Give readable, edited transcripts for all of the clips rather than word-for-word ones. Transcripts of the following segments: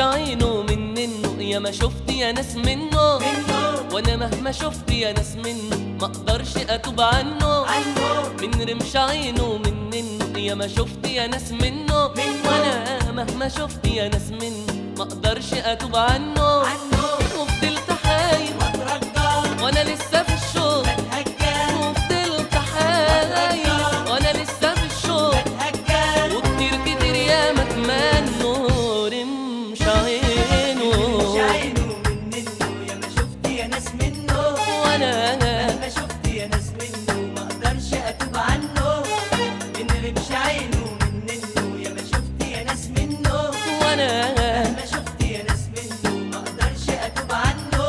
عينه منه، يا ما شفت يا ناس منه وانا مهما شفت يا ناس منه ما اقدرش اتوب عنه. من رمش عينه منه، يا ما شفت يا ناس منه وانا مهما شفت يا ناس منه ما اقدرش اتوب عنه. وفضلت حاير وانا لسه في الشوق، وفضلت حاير وانا لسه في الشوق، وكتير كتير يا ما اتمنوا رمش عينه منه، يا ما شفت يا ناس منه وانا مهما شفت يا ناس منه ما اقدرش اتوب عنه. من رمش عينه منه، يا ما شفت يا ناس منه وانا مهما شفت يا ناس منه ما اقدرش اتوب عنه.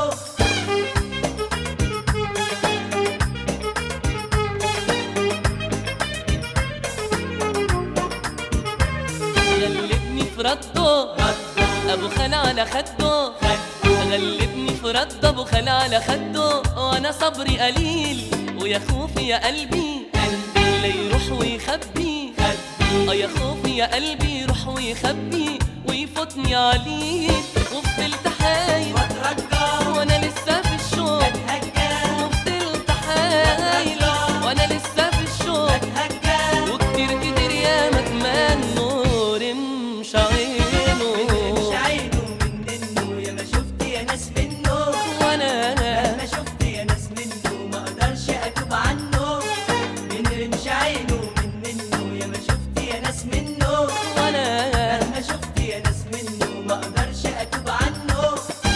غلبني في رده ابو خال على خده، غلبني في رده ابو خال على خده، وانا صبري قليل ويا خوفي يا قلبي لا يروح ويخبي. يا خوفي يا قلبي يروح ويخبي ويفوتني عليك. وفضلت حايل وانا لسه في الشوق، وفضلت حايل وانا لسه في الشوق، وكتير كتير يا ما اتمنوا رمش عينه منه، يا ما شفت يا ناس منه وانا مهما شفت يا ناس منه ما اقدرش اتوب عنه. من رمش عينه منه، يا ما شفت يا ناس منه وانا مهما شفت يا ناس منه ما اقدرش اتوب عنه.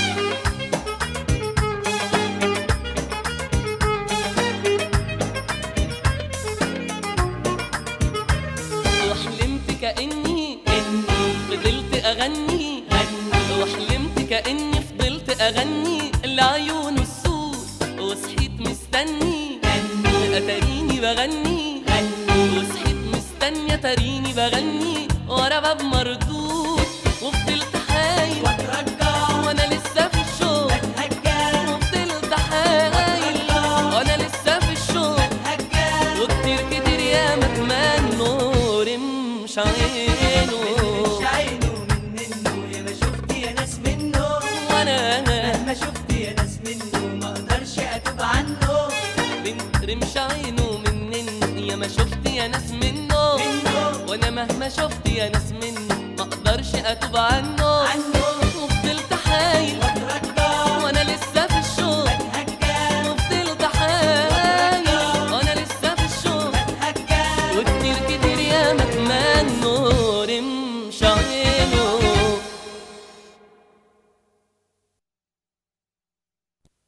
وحلمت كأني فضلت أغني، وحلمت كأني فضلت أغني لعيونه السود، وصحيت مستني أتاريني بغني، وصحيت مستني أتاريني بغني ورا باب مردود. وفضلت حايل وانا لسه في الشوق، وفضلت حايل وانا لسه في الشوق، وكتير كتير يا ما اتمنوا رمش عينه منه، يا ما شفت يا ناس منه وانا مهما شفت يا ناس منه ما اقدرش اتوب عنه. رمش عينه منن، يا ما شفت يا ناس منه وانا مهما شفت يا ناس منه ما اقدرش اتوب عنه.